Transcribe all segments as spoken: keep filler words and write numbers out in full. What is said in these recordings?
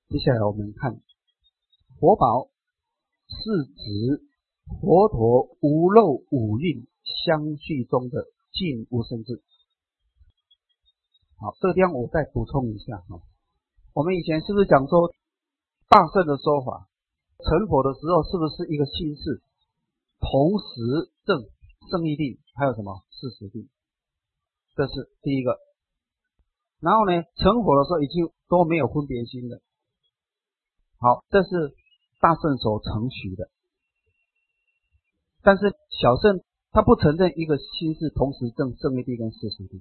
接下来我们看佛宝是指佛陀无漏五蕴相续中的净无生智。好，这个地方我再补充一下哈，我们以前是不是讲说大乘的说法，成佛的时候是不是一个心事，同时证胜义定，还有什么事实定，这是第一个。然后呢，成佛的时候已经都没有分别心了。好，这是大乘所承许的。但是小乘他不承认一个心事同时证胜义定跟事实定。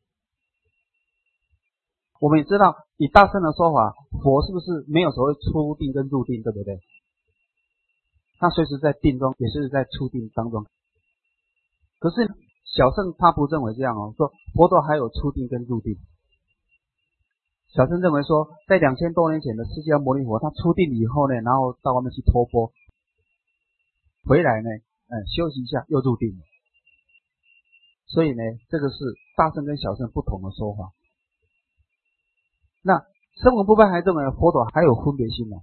我们也知道，以大乘的说法，佛是不是没有所谓出定跟入定，对不对？他随时在定中，也是在出定当中。可是小乘他不认为这样哦，说佛陀还有出定跟入定。小乘认为说，在两千多年前的释迦牟尼佛，他出定以后呢，然后到外面去托钵，回来呢，嗯，休息一下又入定了。所以呢，这个是大乘跟小乘不同的说法。那声闻部派还认为佛陀还有分别心呢。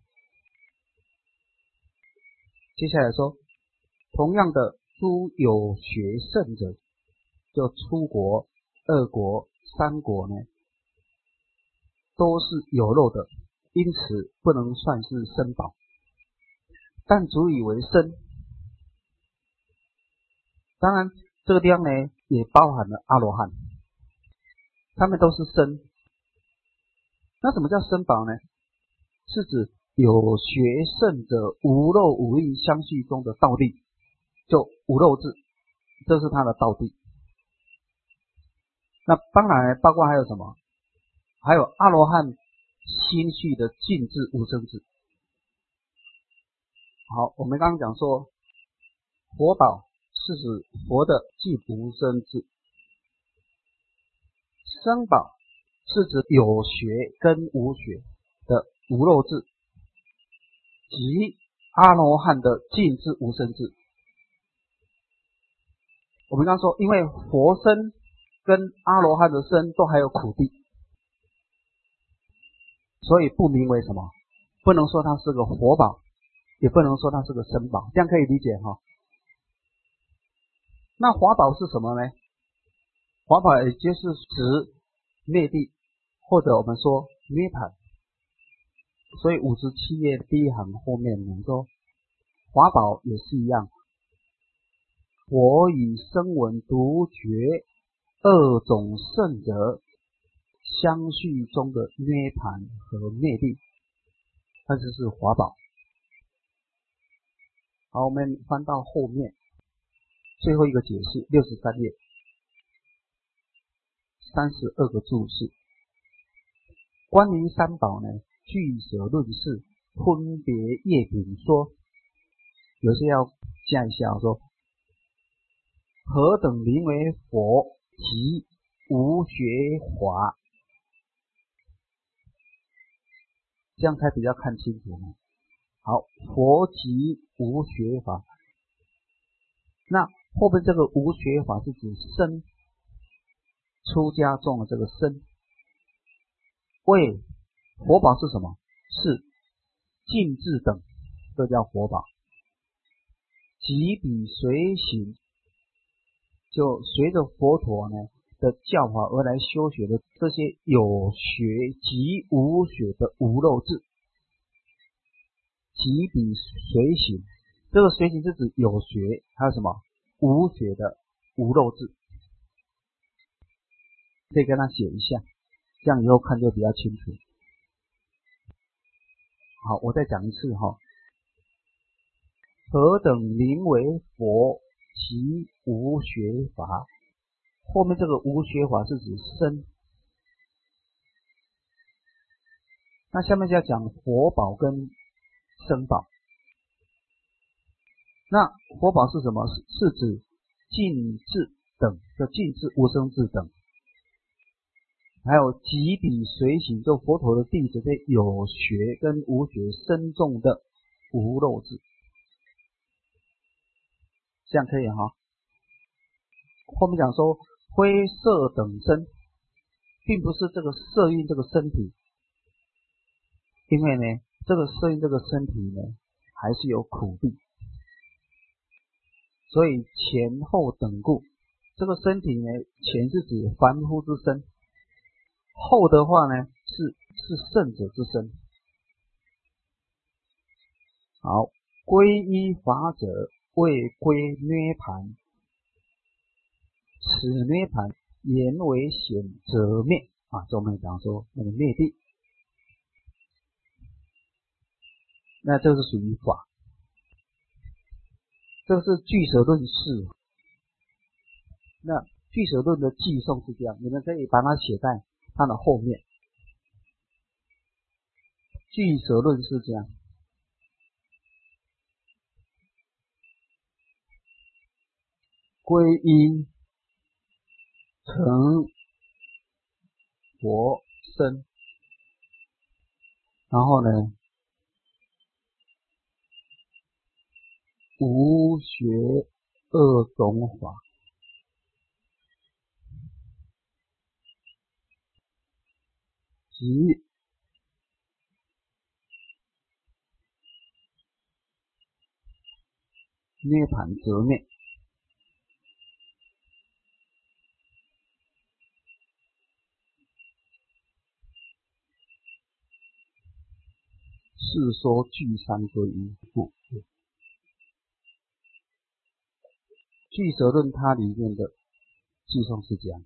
接下来说，同样的诸有学圣者，就出国、二国、三国呢，都是有漏的，因此不能算是身宝，但足以为身。当然，这个地方呢，也包含了阿罗汉，他们都是身。那什么叫身宝呢？是指有学圣者无漏无蕴相续中的道地，就无漏智，这是他的道地。那当然包括还有什么？还有阿罗汉心续的尽智无生智。好，我们刚刚讲说，佛宝是指佛的即无生智，身宝是指有学跟无学的无漏智，及阿罗汉的尽智无生智。我们刚刚说，因为佛身跟阿罗汉的身都还有苦地，所以不名为什么？不能说它是个佛宝，也不能说它是个身宝，这样可以理解哈。那华宝是什么呢？华宝也就是指灭地，或者我们说涅槃。所以五十七页第一行后面能说，华宝也是一样，佛与声闻独觉二种圣者相续中的涅槃和灭地，它就是华宝。好，我们翻到后面最后一个解释，六十三页三十二个注释。关于三宝呢，据舍论释分别业品说，有些要加一下说，何等名为佛及无学法，这样才比较看清楚呢。好，佛及无学法，那后面这个无学法是指身，出家众的这个身。为佛宝是什么？是尽智等，这叫佛宝。即彼随行，就随着佛陀呢的教法而来修学的这些有学及无学的无漏智。即彼随行，这个随行是指有学，还有什么无学的无漏智，可以跟他写一下，这样以后看就比较清楚。好，我再讲一次哈，何等名为佛及无学法？后面这个无学法是指身，那下面就要讲佛宝跟身宝。那佛宝是什么？是指尽智等，叫尽智无生智等，还有即彼随行，就佛陀的弟子的有学跟无学深重的无漏智，这样可以哈。后面讲说灰色等身，并不是这个色蕴这个身体， 因为呢，这个身这个身体呢，还是有苦地，所以前后等故。这个身体呢，前是指凡夫之身，后的话呢，是是圣者之身。好，皈依法者谓归涅盘，此涅盘言为显则灭啊，就我们讲说那个灭地，那这是属于法，这个是俱舍论释。那俱舍论的寄送是这样，你们可以把它写在它的后面。俱舍论是这样，皈依成佛身，然后呢，无学二种法，即涅盘则灭。是说俱三归一故。俱舍论它里面的寄送是这样，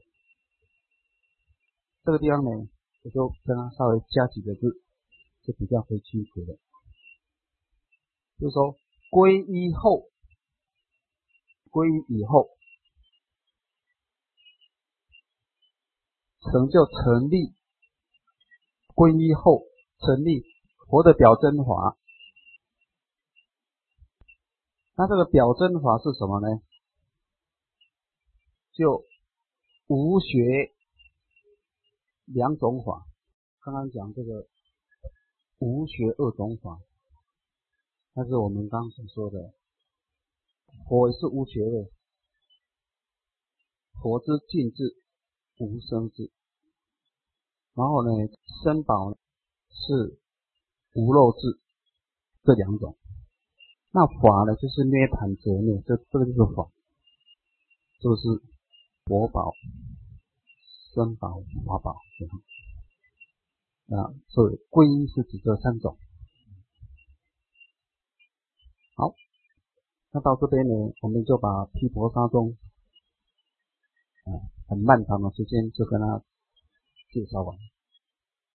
这个地方呢，我就跟它稍微加几个字，就比较可以清楚了。就是说，皈依后，皈依以后，成就成立，皈依后成立佛的表真法。那这个表真法是什么呢？就无学两种法。刚刚讲这个无学二种法，那是我们刚刚所说的，佛是无学的，佛之尽智，无生智。然后呢，身宝是无漏智，这两种。那法呢，就是涅盘则灭，这这个就是法，就是佛宝、身宝、法宝这样。啊，所以皈依是指这三种。好，那到这边呢，我们就把毗婆沙宗啊很漫长的时间就跟他介绍完。